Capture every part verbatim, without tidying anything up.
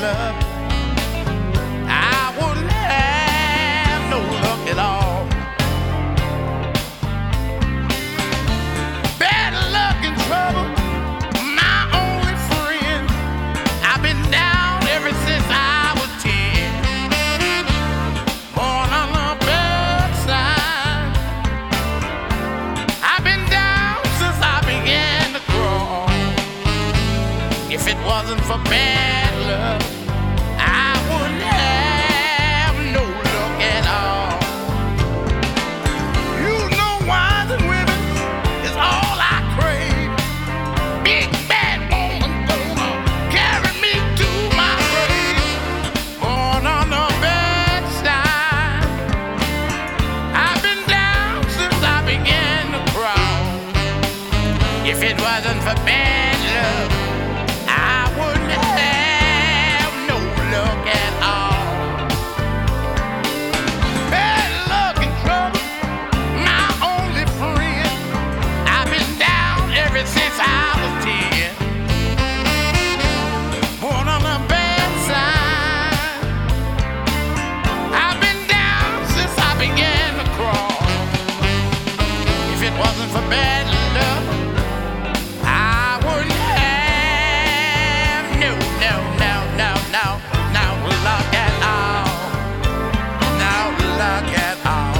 love, I wouldn't have no luck at all. Bad luck and trouble, my only friend. I've been down ever since I was ten. Born on the bad side. I've been down since I began to crawl. If it wasn't for bad luck, I wouldn't have no luck at all. You know, wise and women is all I crave. Big bad woman gonna carry me to my grave. Born on the bad side. I've been down since I began to crawl. If it wasn't for bad luck, I wouldn't have no luck at all. Bad luck and trouble, my only friend. I've been down ever since I was ten. Born on the bad side. I've been down since I began to crawl. If it wasn't for bad luck, I wouldn't have no, no, no, no, no, no luck at all. No luck at all.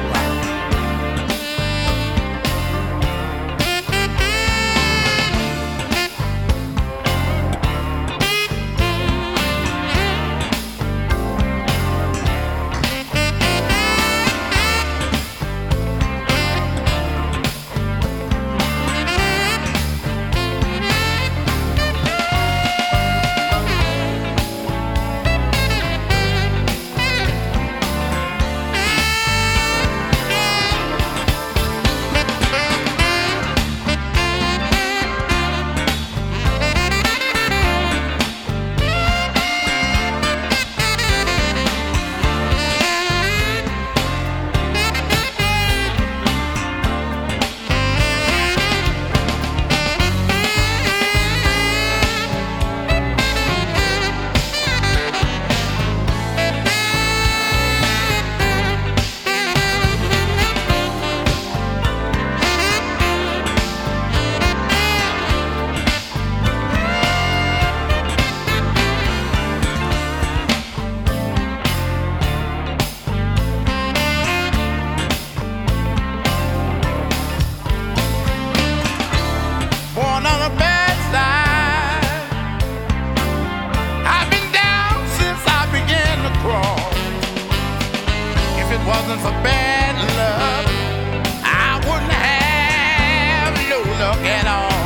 Born on the bad side. I've been down since I began to crawl. If it wasn't for bad luck, I wouldn't have no luck at all.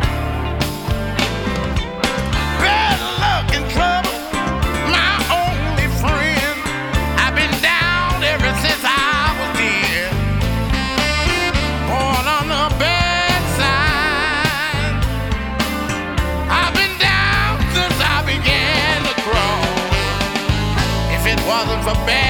Bad luck and trouble, my only friend. I've been down ever since I was ten. Born on the bad side. I've been down since I began to crawl. If it wasn't for bad